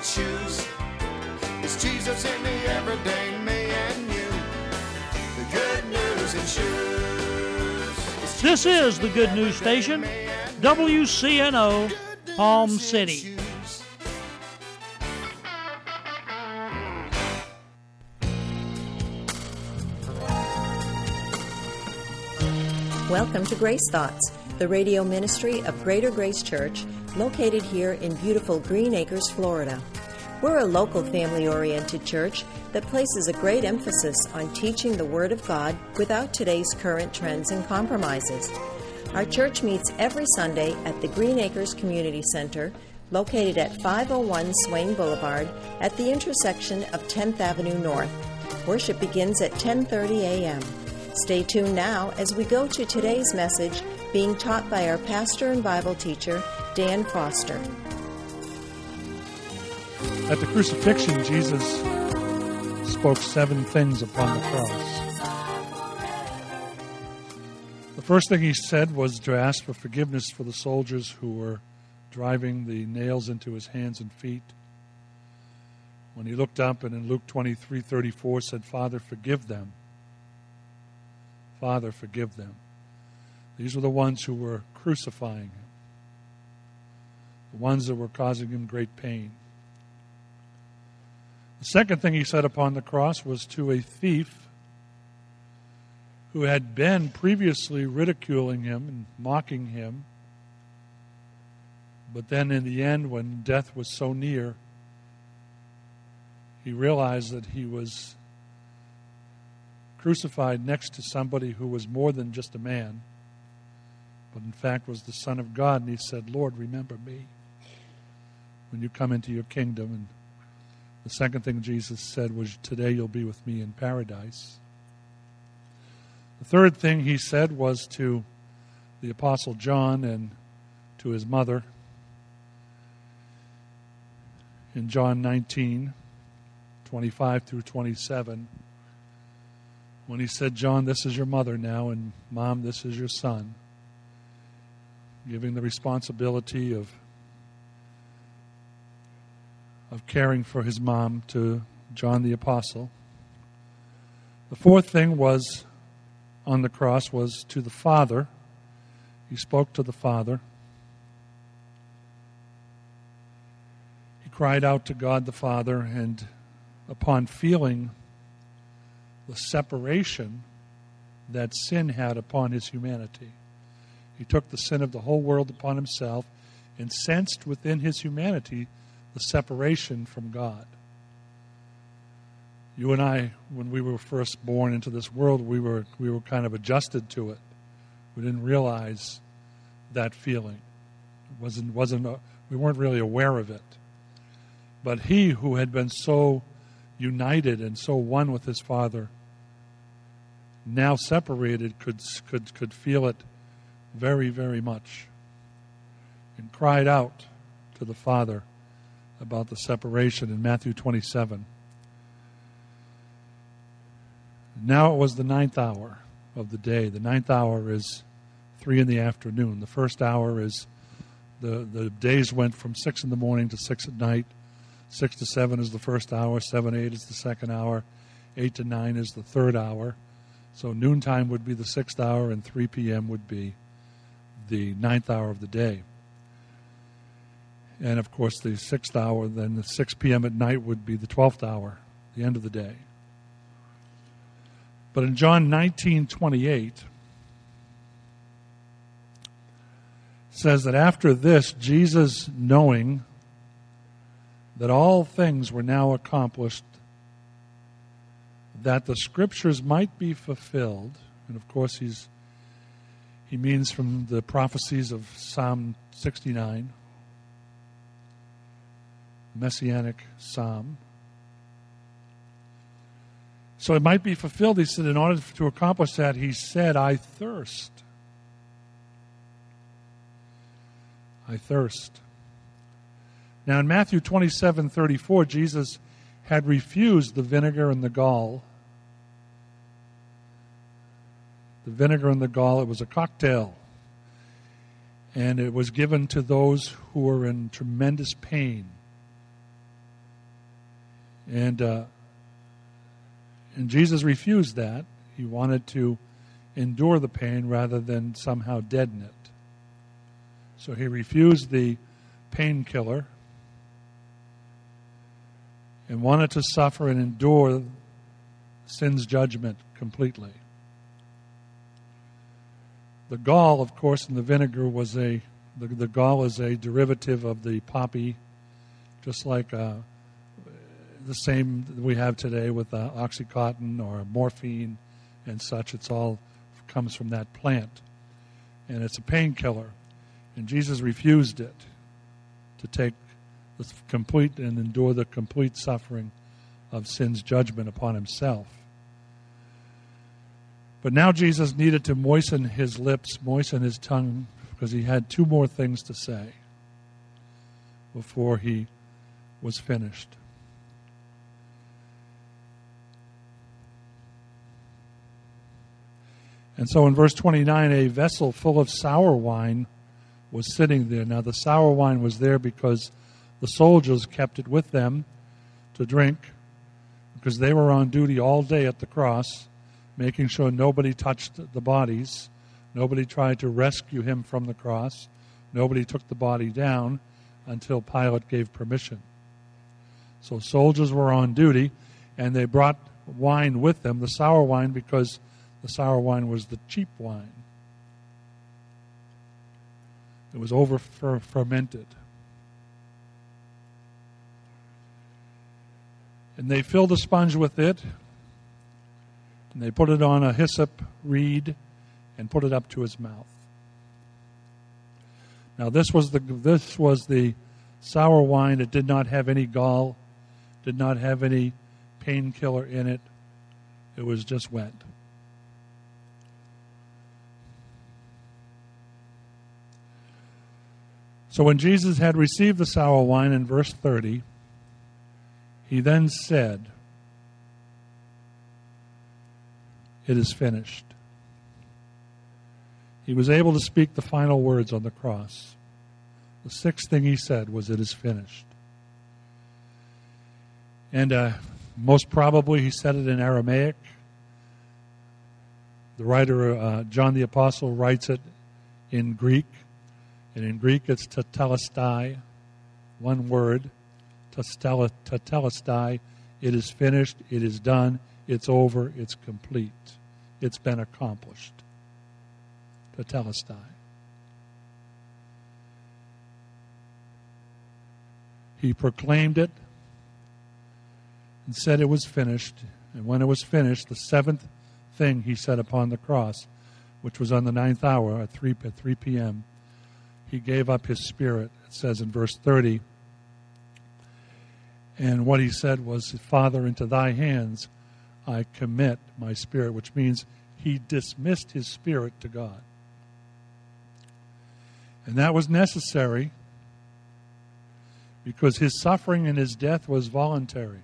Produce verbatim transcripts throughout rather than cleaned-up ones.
shoes. It's Jesus in the everyday me and you. The good news in shoes. This is the Good News Station, W C N O, Palm City. Welcome to Grace Thoughts, the radio ministry of Greater Grace Church, located here in beautiful Green Acres, Florida. We're a local family-oriented church that places a great emphasis on teaching the Word of God without today's current trends and compromises. Our church meets every Sunday at the Green Acres Community Center, located at five oh one Swain Boulevard at the intersection of tenth Avenue North. Worship begins at ten thirty a.m. Stay tuned now as we go to today's message being taught by our pastor and Bible teacher, Dan Foster. At the crucifixion, Jesus spoke seven things upon the cross. The first thing he said was to ask for forgiveness for the soldiers who were driving the nails into his hands and feet. When he looked up and in Luke twenty-three thirty-four said, Father, forgive them. Father, forgive them. These were the ones who were crucifying him, the ones that were causing him great pain. The second thing he said upon the cross was to a thief who had been previously ridiculing him and mocking him, but then in the end, when death was so near, he realized that he was crucified next to somebody who was more than just a man, but in fact was the Son of God. And he said, Lord, remember me when you come into your kingdom. And the second thing Jesus said was, today you'll be with me in paradise. The third thing he said was to the Apostle John and to his mother in John nineteen, twenty-five through twenty-seven. When he said, John, this is your mother now, and Mom, this is your son, giving the responsibility of of caring for his mom to John the Apostle. The fourth thing was on the cross was to the Father. He spoke to the Father. He cried out to God the Father, and upon feeling the separation that sin had upon his humanity, he took the sin of the whole world upon himself and sensed within his humanity the separation from God. You and I, when we were first born into this world, we were we were kind of adjusted to it. We didn't realize that feeling. It wasn't wasn't a, we weren't really aware of it. But he who had been so united and so one with his Father, now separated, could could could feel it very, very much, and cried out to the Father about the separation in Matthew twenty-seven. Now it was the ninth hour of the day. The ninth hour is three in the afternoon. The first hour is the the days went from six in the morning to six at night. Six to seven is the first hour. Seven eight is the second hour. Eight to nine is the third hour. So noontime would be the sixth hour, and three p.m. would be the ninth hour of the day. And, of course, the sixth hour, then the six p.m. at night would be the twelfth hour, the end of the day. But in John nineteen twenty-eight, it says that after this, Jesus, knowing that all things were now accomplished, that the Scriptures might be fulfilled, and of course he's he means from the prophecies of Psalm sixty-nine, Messianic Psalm. So it might be fulfilled, he said, in order to accomplish that, he said, I thirst. I thirst. Now in Matthew twenty-seven thirty-four, Jesus had refused the vinegar and the gall. The vinegar and the gall, it was a cocktail. And it was given to those who were in tremendous pain. And, uh, and Jesus refused that. He wanted to endure the pain rather than somehow deaden it. So he refused the painkiller and wanted to suffer and endure sin's judgment completely. The gall, of course, in the vinegar was a, the, the gall is a derivative of the poppy, just like uh, the same we have today with uh, Oxycontin or morphine and such. It's all comes from that plant. And it's a painkiller. And Jesus refused it to take the complete and endure the complete suffering of sin's judgment upon himself. But now Jesus needed to moisten his lips, moisten his tongue, because he had two more things to say before he was finished. And so in verse twenty-nine, a vessel full of sour wine was sitting there. Now the sour wine was there because the soldiers kept it with them to drink, because they were on duty all day at the cross, making sure nobody touched the bodies. Nobody tried to rescue him from the cross. Nobody took the body down until Pilate gave permission. So soldiers were on duty, and they brought wine with them, the sour wine, because the sour wine was the cheap wine. It was over fermented. And they filled a sponge with it, and they put it on a hyssop reed and put it up to his mouth. Now this was the this was the sour wine. It did not have any gall, did not have any painkiller in it. It was just wet. So when Jesus had received the sour wine in verse thirty, he then said, "It is finished." He was able to speak the final words on the cross. The sixth thing he said was, "It is finished." And uh, most probably he said it in Aramaic. The writer, uh, John the Apostle, writes it in Greek. And in Greek it's tetelestai, one word, tetelestai. It is finished, it is done, it's over, it's complete. It's been accomplished. Tetelestai. He proclaimed it and said it was finished. And when it was finished, the seventh thing he said upon the cross, which was on the ninth hour at three p.m., he gave up his spirit. It says in verse thirty. And what he said was, "Father, into thy hands I commit my spirit," which means he dismissed his spirit to God. And that was necessary because his suffering and his death was voluntary.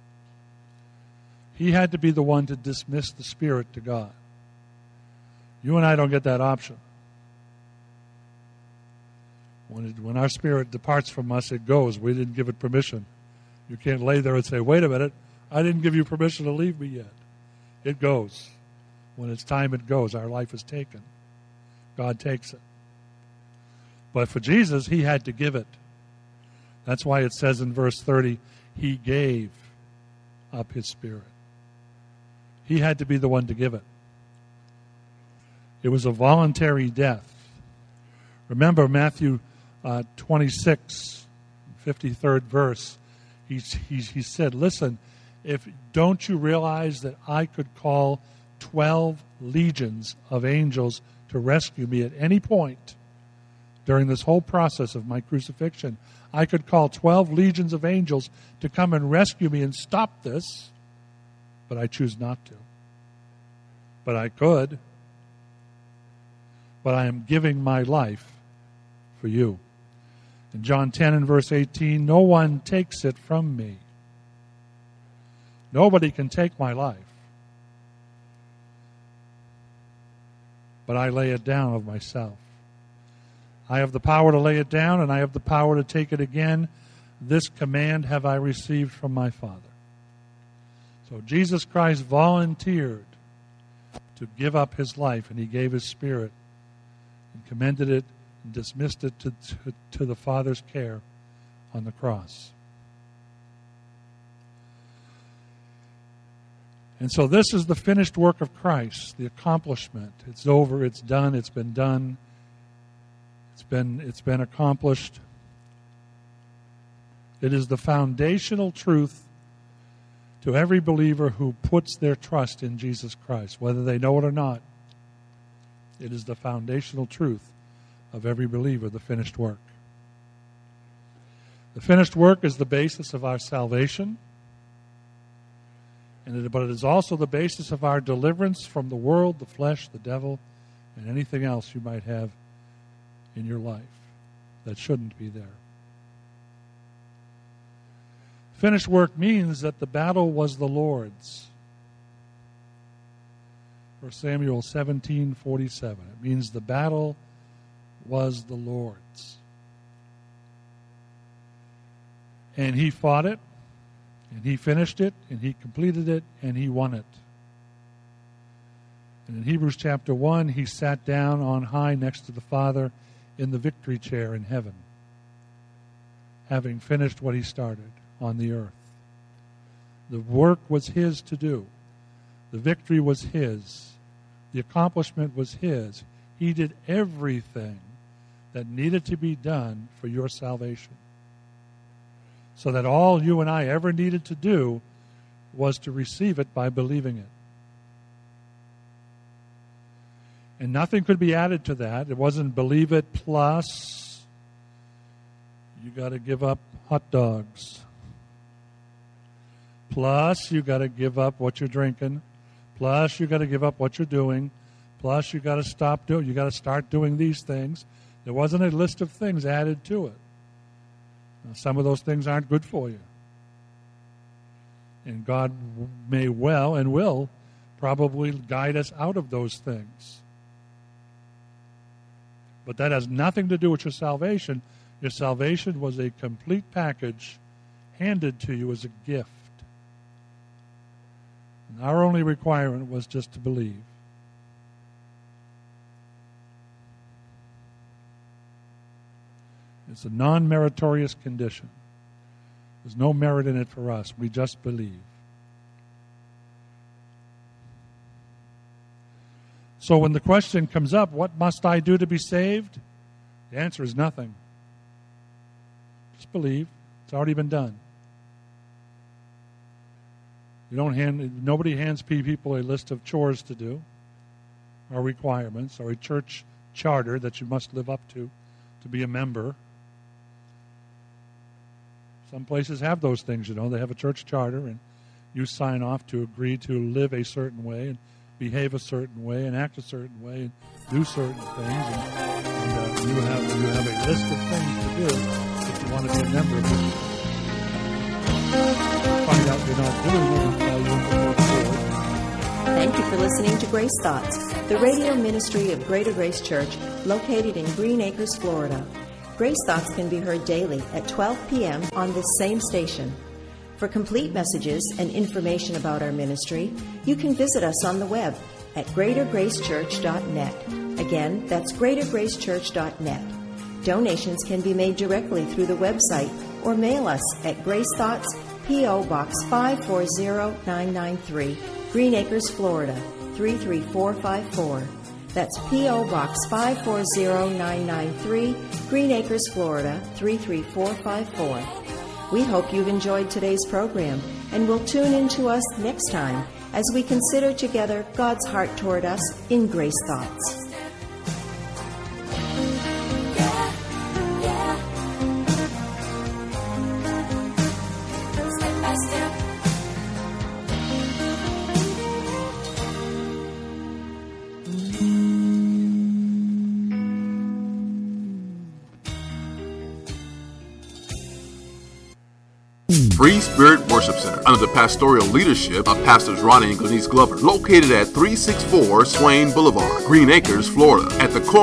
He had to be the one to dismiss the spirit to God. You and I don't get that option. When, it, when our spirit departs from us, it goes. We didn't give it permission. You can't lay there and say, "Wait a minute, I didn't give you permission to leave me yet." It goes. When it's time, it goes. Our life is taken. God takes it. But for Jesus, he had to give it. That's why it says in verse thirty, he gave up his spirit. He had to be the one to give it. It was a voluntary death. Remember Matthew uh, twenty-six, fifty-third verse. He, he, he said, "Listen, if don't you realize that I could call twelve legions of angels to rescue me at any point during this whole process of my crucifixion? I could call twelve legions of angels to come and rescue me and stop this, but I choose not to. But I could. But I am giving my life for you." In John ten and verse eighteen, "No one takes it from me." Nobody can take my life. But I lay it down of myself. I have the power to lay it down, and I have the power to take it again. This command have I received from my Father. So Jesus Christ volunteered to give up his life, and he gave his spirit and commended it and dismissed it to, to, to the Father's care on the cross. And so this is the finished work of Christ, the accomplishment. It's over, it's done, it's been done. It's been, it's been accomplished. It is the foundational truth to every believer who puts their trust in Jesus Christ, whether they know it or not. It is the foundational truth of every believer, the finished work. The finished work is the basis of our salvation, and it, but it is also the basis of our deliverance from the world, the flesh, the devil, and anything else you might have in your life that shouldn't be there. Finished work means that the battle was the Lord's. First Samuel seventeen forty-seven. It means the battle was the Lord's. And he fought it, and he finished it, and he completed it, and he won it. And in Hebrews chapter one, he sat down on high next to the Father in the victory chair in heaven, having finished what he started on the earth. The work was his to do. The victory was his. The accomplishment was his. He did everything that needed to be done for your salvation. So that all you and I ever needed to do was to receive it by believing it. And nothing could be added to that. It wasn't believe it plus you got to give up hot dogs. Plus you got to give up what you're drinking. Plus you got to give up what you're doing. Plus you got to stop doing. You got to start doing these things. There wasn't a list of things added to it. Now, some of those things aren't good for you. And God may well and will probably guide us out of those things. But that has nothing to do with your salvation. Your salvation was a complete package handed to you as a gift. And our only requirement was just to believe. It's a non-meritorious condition. There's no merit in it for us. We just believe. So when the question comes up, what must I do to be saved? The answer is nothing. Just believe. It's already been done. You don't hand, nobody hands people a list of chores to do, or requirements, or a church charter that you must live up to to be a member. Some places have those things, you know. They have a church charter, and you sign off to agree to live a certain way, and behave a certain way, and act a certain way, and do certain things. And, and uh, you have you have a list of things to do if you want to be a member of it. Find out you're not doing it until you report forward. Thank you for listening to Grace Thoughts, the radio ministry of Greater Grace Church, located in Green Acres, Florida. Grace Thoughts can be heard daily at twelve p.m. on this same station. For complete messages and information about our ministry, you can visit us on the web at greater grace church dot net. Again, that's greater grace church dot net. Donations can be made directly through the website or mail us at Grace Thoughts, P O. Box five four zero nine nine three, Green Acres, Florida, three three four five four. That's P O. Box five four zero nine nine three, Green Acres, Florida, three three four five four. We hope you've enjoyed today's program, and will tune in to us next time as we consider together God's heart toward us in Grace Thoughts. Free Spirit Worship Center, under the pastoral leadership of Pastors Ronnie and Glenise Glover, located at three sixty-four Swain Boulevard, Green Acres, Florida, at the corner